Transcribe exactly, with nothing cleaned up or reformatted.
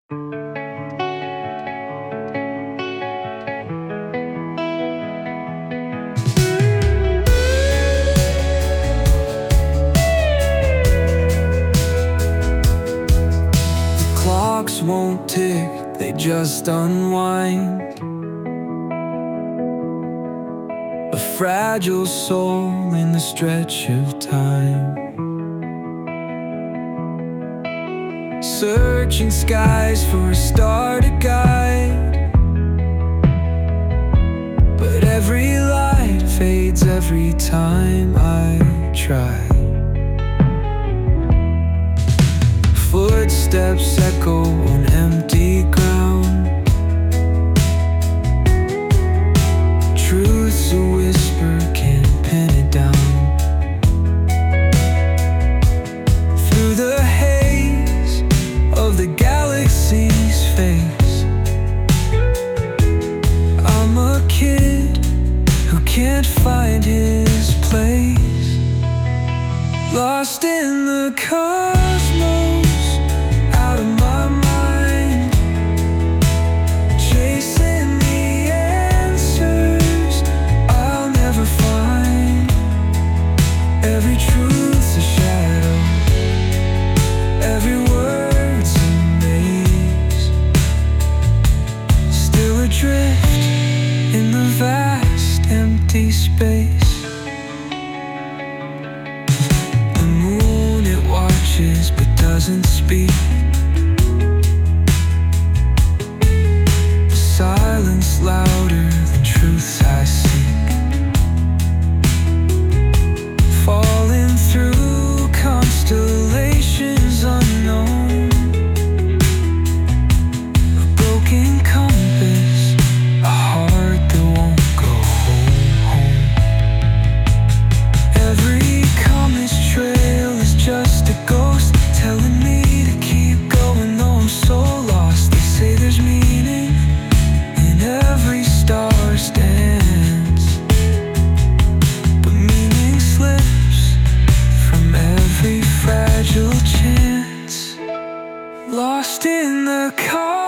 Clocks won't tick, they just unwind. A fragile soul in the stretch of time, searching skies for a star to guide. But every light fades every time I try. Footsteps echo on empty ground. Truth's a whisper, can't pin it down. Through the haze of the galaxy's face, I'm a kid who can't find his place, lost in the cosmos. In the vast empty space, the moon, it watches but doesn't speak. Silence louder than truths I seek, falling through constellations unknown. A broken compass, a heart that won't go home, home. Every comet's trail is just a ghost telling me to keep going, though I'm so lost. They say there's meaning in every star's dance, but meaning slips from every fragile chance. Lost in the car